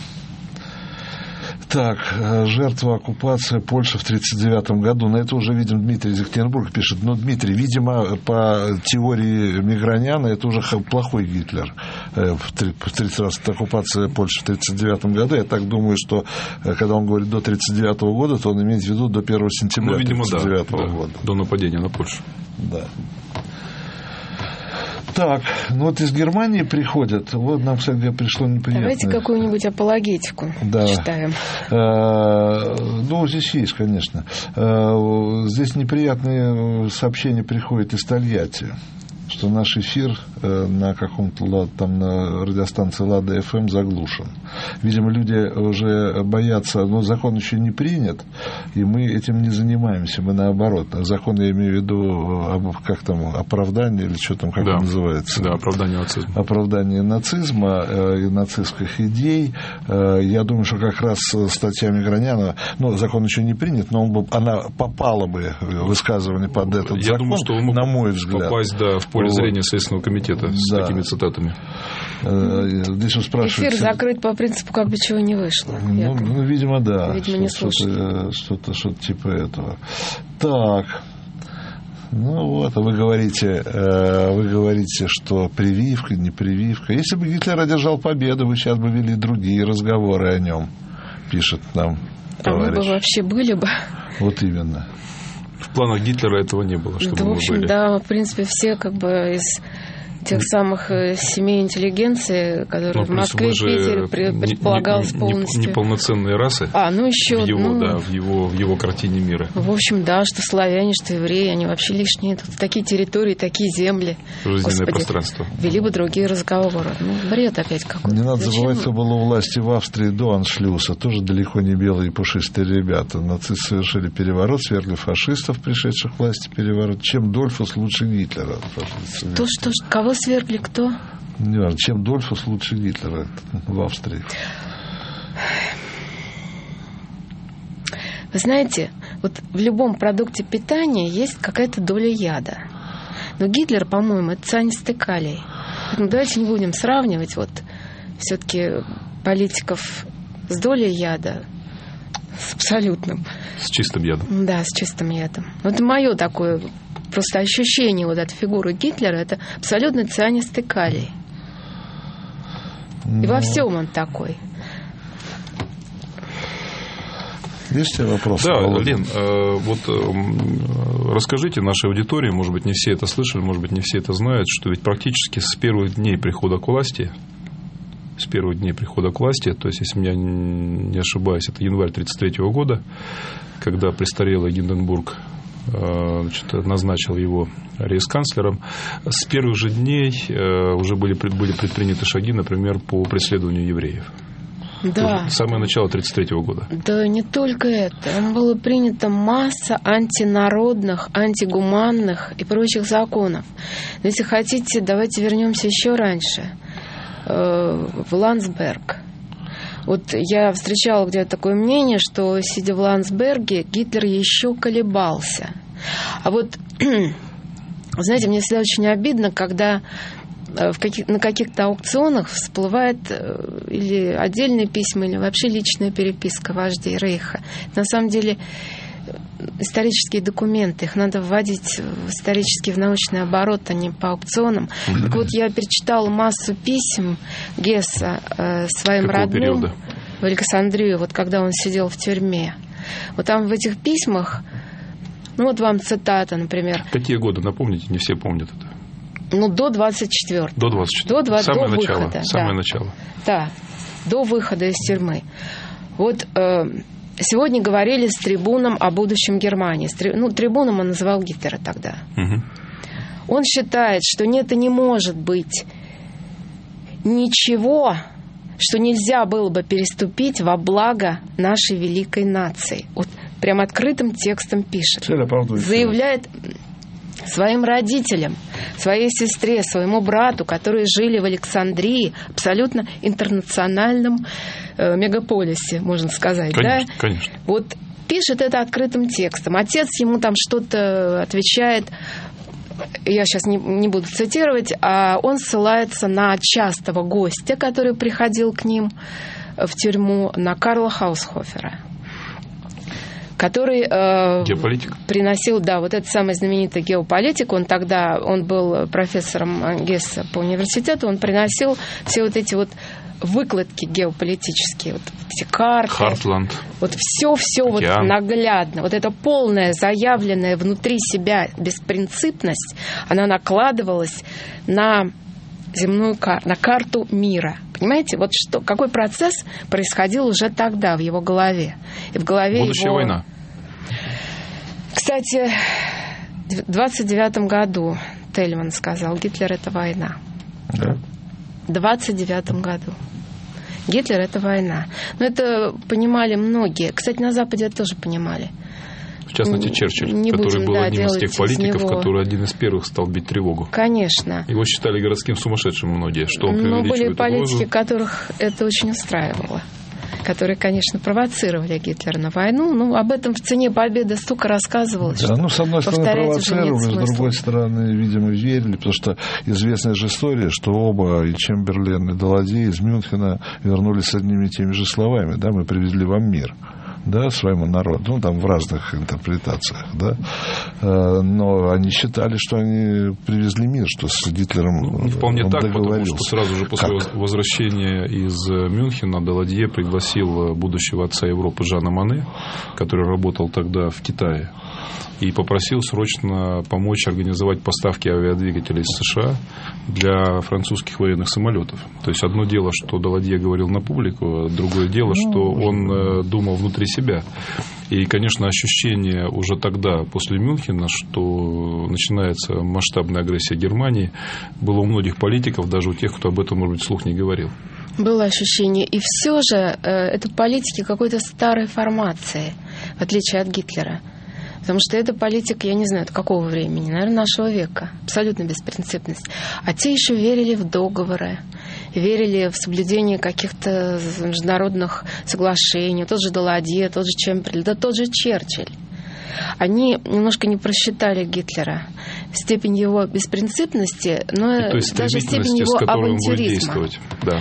Так, жертва оккупации Польши в тридцать девятом году. На это уже, видим, Дмитрий из Екатеринбурга пишет. Но, Дмитрий, видимо, по теории Миграняна, это уже плохой Гитлер. В тридцать раз оккупация Польши в тридцать девятом году. Я так думаю, что когда он говорит до тридцать девятого года, то он имеет в виду до первого сентября тридцать девятого года. До нападения на Польшу. Да. Так, ну вот из Германии приходят. Вот нам, кстати, пришло неприятное. Давайте какую-нибудь апологетику да. читаем. Ну, здесь есть, конечно. Здесь неприятные сообщения приходят из Тольятти, что наш эфир на каком-то там на радиостанции Лада эф эм заглушен. Видимо, люди уже боятся, но закон еще не принят, и мы этим не занимаемся, мы наоборот. Закон, я имею в виду, как там, оправдание, или что там, как да. это называется? Да, оправдание нацизма. Оправдание нацизма и нацистских идей. Я думаю, что как раз статья Миграняна, ну, закон еще не принят, но он бы, она попала бы в высказывание под этот я закон, думаю, что он мог на мой взгляд. Попасть, да, в поле зрения Следственного комитета с да. такими цитатами. Здесь он спрашивает... Эфир закрыт по принципу, как бы чего не вышло. Ну, ну видимо, да. Видимо, не что-то, что-то, что-то типа этого. Так. Ну вот, а вы говорите, вы говорите, что прививка, не прививка. Если бы Гитлер одержал победу, вы сейчас бы вели другие разговоры о нем, пишет нам товарищ. А мы бы вообще были бы. Вот именно. В планах Гитлера этого не было, чтобы да, мы в общем, были. Да, в принципе, все как бы из тех самых семей интеллигенции, которые ну, в Москве и Питере предполагалось не, не, полностью. Неполноценные расы а, ну, еще, в, его, ну, да, в, его, в его картине мира. В общем, да, что славяне, что евреи, они вообще лишние. Тут такие территории, такие земли. Жизненное Господи, пространство. Вели бы другие разговоры. Ну, бред опять какой-то. Не надо Зачем? забывать, что было у власти в Австрии до Аншлюса. Тоже далеко не белые и пушистые ребята. Нацисты совершили переворот, свергли фашистов, пришедших к власти переворот. Чем Дольфус лучше Гитлера? То, что, кого свергли, кто? Не важно, чем Дольфус лучше Гитлера в Австрии. Вы знаете, вот в любом продукте питания есть какая-то доля яда. Но Гитлер, по-моему, это цианистый калий. Поэтому давайте не будем сравнивать вот все-таки политиков с долей яда с абсолютным. С чистым ядом. Да, с чистым ядом. Вот мое такое просто ощущение вот от фигуры Гитлера, это абсолютно цианистый калий. И во всем он такой. Есть у тебя вопросы? Да, Лен, вот расскажите нашей аудитории, может быть, не все это слышали, может быть, не все это знают, что ведь практически с первых дней прихода к власти, с первых дней прихода к власти, то есть, если меня не ошибаюсь, это январь тридцать третьего года, когда престарелый Гинденбург значит, назначил его рейхсканцлером, с первых же дней уже были, были предприняты шаги, например, по преследованию евреев. Да. Самое начало тридцать третьего года. Да не только это. Там было принято масса антинародных, антигуманных и прочих законов. Но если хотите, давайте вернемся еще раньше. В Ландсберг. Вот я встречала где-то такое мнение, что, сидя в Ландсберге, Гитлер еще колебался. А вот, знаете, мне всегда очень обидно, когда в каких, на каких-то аукционах всплывает или отдельные письма, или вообще личная переписка вождей Рейха. На самом деле исторические документы, их надо вводить в исторический, в научный оборот, а не по аукционам. Mm-hmm. Так вот, я перечитала массу писем Гесса э, своим Какого родным периода? В Александрию, вот когда он сидел в тюрьме. Вот там в этих письмах, ну вот вам цитата, например. Какие годы, напомните, не все помнят это. Ну, до двадцать четвёртого. До двадцать четвёртого. До, самое до начало. выхода. Самое да. начало. Да, до выхода из тюрьмы. Вот э, сегодня говорили с трибуном о будущем Германии. Ну, трибуном он называл Гитлера тогда. Угу. Он считает, что нет и не может быть ничего, что нельзя было бы переступить во благо нашей великой нации. Вот прям открытым текстом пишет. Заявляет своим родителям, своей сестре, своему брату, которые жили в Александрии, абсолютно интернациональном э, мегаполисе, можно сказать. Конечно, да? конечно. Вот пишет это открытым текстом. Отец ему там что-то отвечает, я сейчас не, не буду цитировать, а он ссылается на частого гостя, который приходил к ним в тюрьму, на Карла Хаусхофера, который э, приносил, да, вот этот самый знаменитый геополитик. Он тогда, он был профессором Гесса по университету, он приносил все вот эти вот выкладки геополитические, вот эти карты. Хартланд. Вот все-все вот наглядно. Вот эта полная, заявленная внутри себя беспринципность, она накладывалась на земную карту, на карту мира. Понимаете, вот что, какой процесс происходил уже тогда в его голове. И в голове Будущая его... война. Кстати, в двадцать девятом году Тельман сказал, Гитлер — это война. Да. В двадцать девятом году. Гитлер — это война. Но это понимали многие. Кстати, на Западе это тоже понимали. В частности, Черчилль, не который будем, был да, одним из тех политиков, него... который один из первых стал бить тревогу. Конечно. Его считали городским сумасшедшим многие, что он преувеличивает угрозу. Но были политики, которых это очень устраивало, которые, конечно, провоцировали Гитлера на войну. Ну, об этом в «Цене победы» столько рассказывалось. Да, ну, с одной стороны, провоцировали, с другой смысла. стороны, видимо, верили, потому что известная же история, что оба, и Чемберлен, и Даладье из Мюнхена вернулись с одними и теми же словами, да, мы привезли вам мир. Да, своему народу, ну, там в разных интерпретациях, да, но они считали, что они привезли мир, что с Гитлером ну, вполне он так, договорился. Потому что сразу же после как? возвращения из Мюнхена Даладье пригласил будущего отца Европы Жана Моне, который работал тогда в Китае, и попросил срочно помочь организовать поставки авиадвигателей из США для французских военных самолетов. То есть одно дело, что Даладье говорил на публику, а другое дело, что он думал внутри себя. И, конечно, ощущение уже тогда, после Мюнхена, что начинается масштабная агрессия Германии, было у многих политиков, даже у тех, кто об этом, может быть, вслух не говорил. Было ощущение. И все же э, это политики какой-то старой формации, в отличие от Гитлера. Потому что это политика, я не знаю, от какого времени, наверное, нашего века. Абсолютно беспринципность. А те еще верили в договоры, верили в соблюдение каких-то международных соглашений. Тот же Даладье, тот же Чемберлен, да тот же Черчилль. Они немножко не просчитали Гитлера. Степень его беспринципности, но даже степень его авантюризма.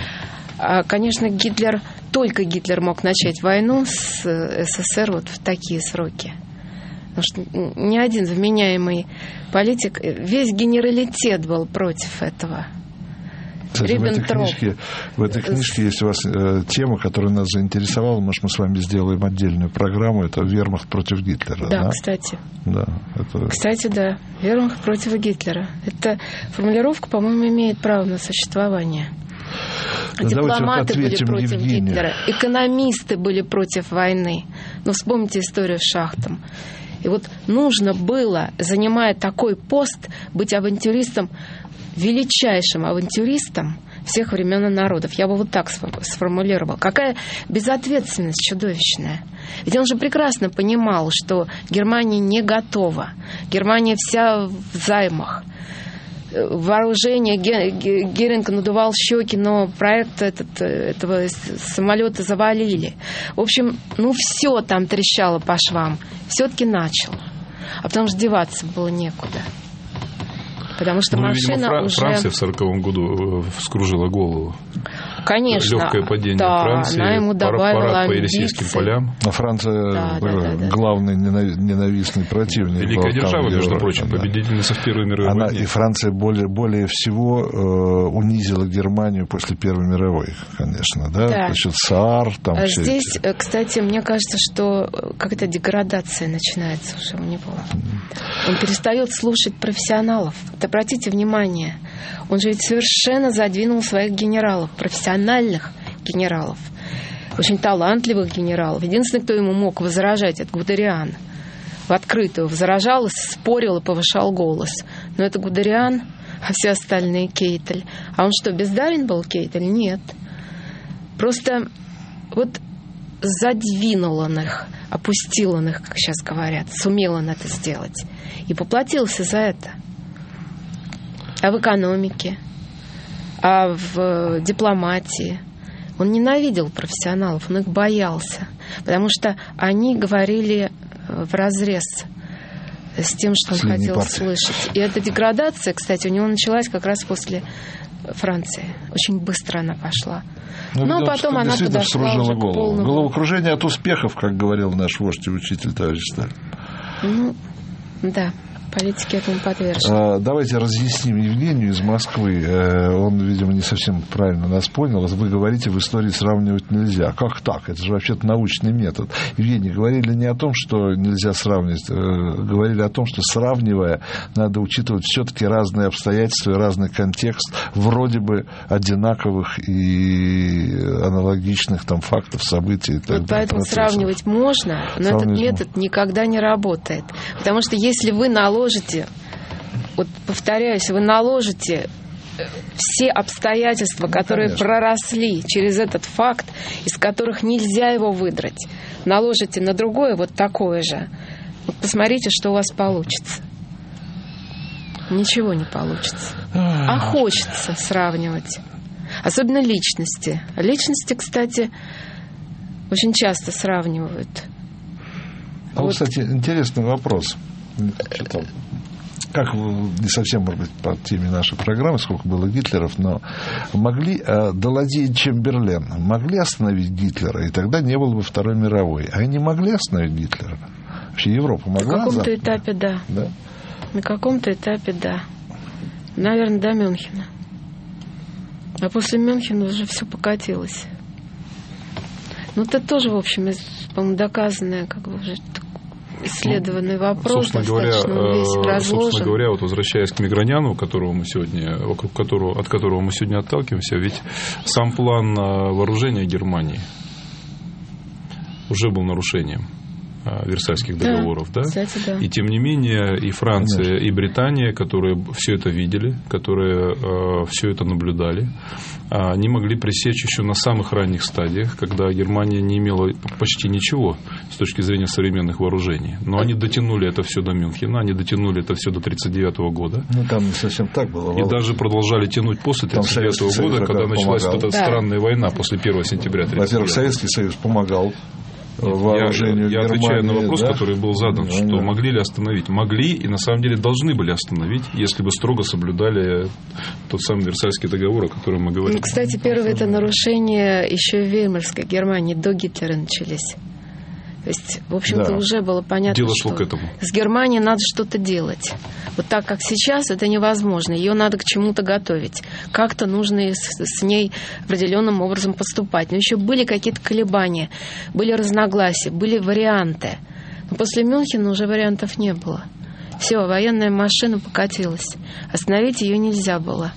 Да. Конечно, Гитлер, только Гитлер мог начать войну с СССР вот в такие сроки. Потому что ни один вменяемый политик, весь генералитет был против этого. Кстати, в этой, книжке, в этой книжке есть у вас э, тема, которая нас заинтересовала. Может, мы с вами сделаем отдельную программу. Это «Вермахт против Гитлера». Да, да? кстати. Да, это... Кстати, да. «Вермахт против Гитлера». Эта формулировка, по-моему, имеет право на существование. Да, дипломаты вот были против Евгению. Гитлера, экономисты были против войны. Ну, вспомните историю с Шахтом. И вот нужно было, занимая такой пост, быть авантюристом, величайшим авантюристом всех времен и народов. Я бы вот так сформулировал. Какая безответственность чудовищная. Ведь он же прекрасно понимал, что Германия не готова. Германия вся в займах. Вооружение, Геринг надувал щеки, но проект этот, этого самолета завалили. В общем, ну все там трещало по швам. Все-таки начал. А потом же деваться было некуда. Потому что ну, машина видимо, Фра- уже... Франция в сороковом году вскружила голову. Конечно. Легкое падение да, Франции, она ему добавила парад по Елисейским полям. Но Франция да, да, да, да. главный ненавистный противник. Великая держава, между Европе, прочим, да. победительница в Первой мировой она, войне. И Франция более, более всего э, унизила Германию после Первой мировой, конечно. Да? Да. Значит, СААР, там а все здесь, эти... кстати, мне кажется, что какая-то деградация начинается уже у него. Он перестает слушать профессионалов. Вот обратите внимание, он же ведь совершенно задвинул своих генералов, профессиональных генералов, очень талантливых генералов. Единственный, кто ему мог возражать, это Гудериан. В открытую возражал, спорил и повышал голос. Но это Гудериан, а все остальные Кейтель. А он что, бездарен был, Кейтель? Нет. Просто вот задвинул он их, опустил он их, как сейчас говорят, сумел он это сделать. И поплатился за это. А в экономике, а в дипломатии. Он ненавидел профессионалов, он их боялся. Потому что они говорили вразрез с тем, что он хотел партии. слышать. И эта деградация, кстати, у него началась как раз после Франции. Очень быстро она пошла. Ну, Но потом она подошла уже к полному... Головокружение от успехов, как говорил наш вождь и учитель, товарищ Сталин. Ну, да. Политики этому подвержены. А, давайте разъясним Евгению из Москвы. Он, видимо, не совсем правильно нас понял. Вы говорите, в истории сравнивать нельзя. Как так? Это же вообще-то научный метод. Евгений, говорили не о том, что нельзя сравнивать. Говорили о том, что, сравнивая, надо учитывать все-таки разные обстоятельства и разный контекст вроде бы одинаковых и аналогичных там фактов, событий. Вот так, поэтому процессов. Сравнивать можно, но сравнивать этот метод можно. Никогда не работает. Потому что если вы наложите наложите, вот повторяюсь, вы наложите все обстоятельства, которые Конечно. проросли через этот факт, из которых нельзя его выдрать, наложите на другое вот такое же, вот посмотрите, что у вас получится. Ничего не получится. А хочется сравнивать. Особенно личности. Личности, кстати, очень часто сравнивают. А вот, кстати, интересный вопрос. Читал. Как не совсем, может быть, по теме нашей программы, сколько было Гитлеров, но могли Далади и Чемберлен могли остановить Гитлера, и тогда не было бы Второй мировой. А они могли остановить Гитлера? Вообще Европа могла? На каком-то этапе, да. да. На каком-то этапе, да. Наверное, до Мюнхена. А после Мюнхена уже все покатилось. Ну, это тоже, в общем, по-моему, доказанное, как бы уже исследованный вопрос, собственно говоря, весь разложен. Собственно говоря, вот возвращаясь к Миграняну, которого мы сегодня, вокруг которого, от которого мы сегодня отталкиваемся, ведь сам план вооружения Германии уже был нарушением Версальских договоров, да? да? Кстати, да. И тем не менее и Франция, Конечно. и Британия, которые все это видели, которые э, все это наблюдали, они могли пресечь еще на самых ранних стадиях, когда Германия не имела почти ничего с точки зрения современных вооружений. Но они дотянули это все до Мюнхена, они дотянули это все до тридцать девятого года. Ну, там не совсем так было. И даже продолжали тянуть после тридцать девятого года, когда началась вот эта да. странная война после первого сентября тридцать девятого. Во-первых, Советский Союз помогал. Вооружению я, я отвечаю на вопрос, да? который был задан, да, что да. могли ли остановить. Могли и на самом деле должны были остановить, если бы строго соблюдали тот самый Версальский договор, о котором мы говорим. Ну, кстати, первое это нарушение еще в Веймарской Германии до Гитлера начались. То есть, в общем-то, да. уже было понятно, Дело что шло к этому. С Германией надо что-то делать. Вот так, как сейчас, это невозможно. Ее надо к чему-то готовить. Как-то нужно с, с ней определенным образом поступать. Но еще были какие-то колебания, были разногласия, были варианты. Но после Мюнхена уже вариантов не было. Все, военная машина покатилась. Остановить ее нельзя было.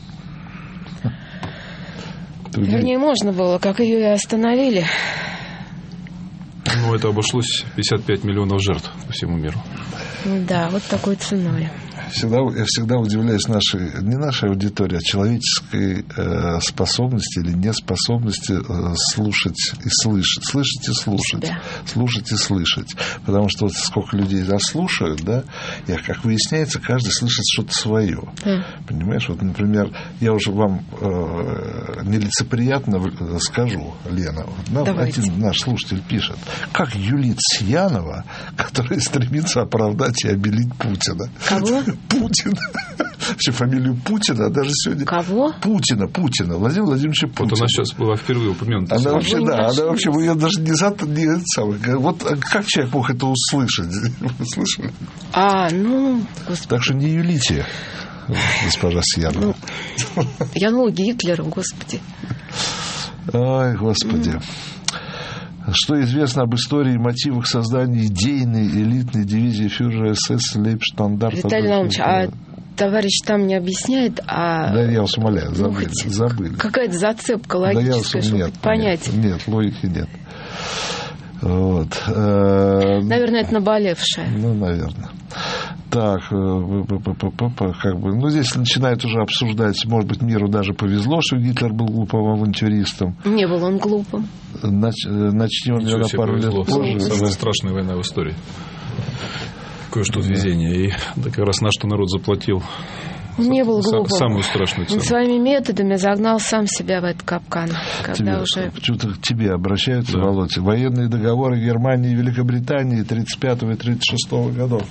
Вернее, можно было, как ее и остановили. Ну, это обошлось пятьдесят пять миллионов жертв по всему миру. Да, вот такой ценой. Всегда, я всегда удивляюсь нашей, не нашей аудитории, а человеческой э, способности или неспособности э, слушать и слышать. Слышать и слушать. Себя. Слушать и слышать. Потому что вот сколько людей нас слушают, да, и, как выясняется, каждый слышит что-то свое. Да. Понимаешь? Вот, например, я уже вам э, нелицеприятно скажу, Лена. Вот, нам один наш слушатель пишет, как юлит Сьянова, которая стремится оправдать и обелить Путина. Кого? Путин. Вообще фамилию Путина даже сегодня... Кого? Путина, Путина, Владимир Владимирович Путин. Вот она сейчас была впервые упомянута. Она вообще, Вы да, она вообще, вы ее даже не за... Не, самое, вот как человек мог это услышать? Слышали? А, ну... Господи. Так что не юлите, госпожа Сьянова. Ну, я ну Гитлера, господи. Ай, господи. Что известно об истории и мотивах создания идейной элитной дивизии фюрера СС Лейбштандарта? Виталий Иванович, а товарищ там не объясняет, а... Да я вас умоляю, забыли. Ну, хоть забыли. Какая-то зацепка логическая, да чтобы нет, понять. Нет, нет, логики нет. Вот. Наверное, это наболевшее. Ну, наверное. Так, как бы, ну, здесь начинают уже обсуждать, может быть, миру даже повезло, что Гитлер был глупым авантюристом. Не был он глупым. Нач, начнем на пару лет позже. Самая страшная война в истории. Кое-что везение. И да, как раз наш что народ заплатил. Не был глупым. Самую страшную цену. Он своими методами загнал сам себя в этот капкан. Когда тебе, уже... Почему-то к тебе обращаются, да. Володь. Военные договоры Германии и Великобритании тридцать пятого и тридцать шестого годов.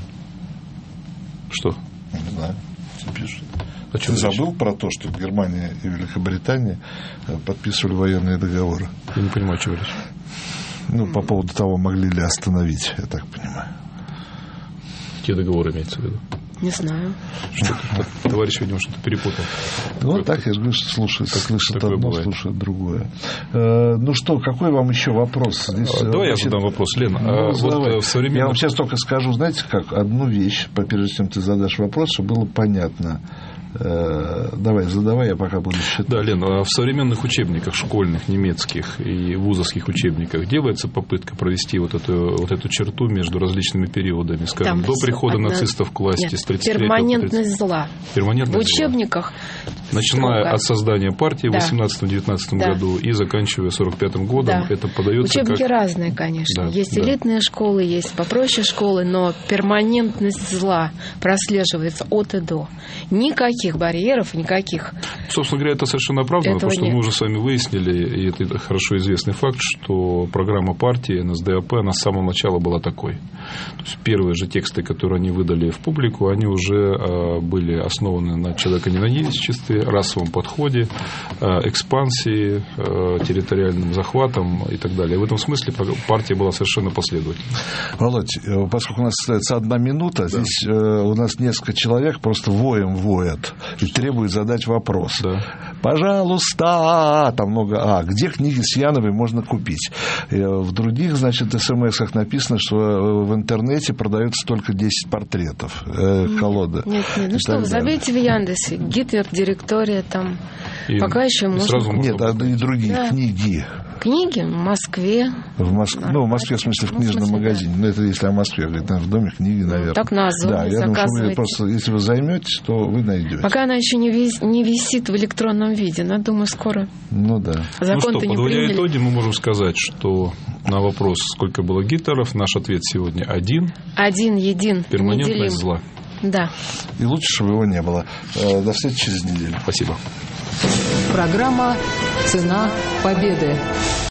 Что? Не знаю. Все пишут. О чем Ты речь? забыл про то, что Германия и Великобритания подписывали военные договоры? Я не понимаю, о чем речь. Ну, по поводу того, могли ли остановить, я так понимаю. Какие договоры имеется в виду? Не знаю. Что-то, товарищ, видимо, что-то перепутал. Ну, Какой, так я говорю, что слушает, так, слышит одно, бывает. слушает другое. Э, ну что, какой вам еще вопрос? Здесь, Давай значит, я задам вопрос, Лена. Ну, а вот в современном... Я вам сейчас только скажу, знаете, как одну вещь, прежде чем ты задашь вопрос, чтобы было понятно. Давай, задавай, я пока буду считать. Да, Лен, в современных учебниках школьных, немецких и вузовских учебниках делается попытка провести вот эту, вот эту черту между различными периодами, скажем, Там до прихода одна... нацистов к власти Нет, с тридцать третьего перманентность зла. Перманентность в учебниках зла. Начиная строго. от создания партии да. в восемнадцатом-девятнадцатом да. году и заканчивая сорок пятым годом, да. это подается Учебники как... разные, конечно. Да, есть да. элитные школы, есть попроще школы, но перманентность зла прослеживается от и до. Никаких барьеров, никаких. Собственно говоря, это совершенно оправдано, Этого потому что нет. мы уже с вами выяснили, и это хорошо известный факт, что программа партии эн эс дэ а пэ, она с самого начала была такой. То есть первые же тексты, которые они выдали в публику, они уже были основаны на человеконенавистничестве, расовом подходе, экспансии, территориальным захватом и так далее. В этом смысле партия была совершенно последовательной. Володь, поскольку у нас остается одна минута, да. здесь у нас несколько человек просто воем воят и требуют задать вопрос. Да. Пожалуйста, там много А. Где книги Сьяновой можно купить? В других, значит, смс-ах написано, что в интернете продается только десять портретов. Э, колода. Нет, нет, ну что вы, забейте в Яндексе. Гитлер, директория там. И Пока еще можно. Сразу Нет, а и другие да. книги. Книги в Москве. В Москве, ну, в Москве, в смысле, в книжном ну, в смысле, магазине. Да. Ну, это если о Москве, говорит, в доме книги, наверное. Так на Озоне да, я думаю, что вы просто, если вы займетесь, то вы найдете. Пока она еще не, вис, не висит в электронном виде, но, думаю, скоро. Ну, да. Закон-то ну что, подводя итоги, мы можем сказать, что на вопрос, сколько было Гитлеров, наш ответ сегодня один. Один, един, перманентность зла. Да. И лучше, чтобы его не было. До встречи через неделю. Спасибо. Программа «Цена победы».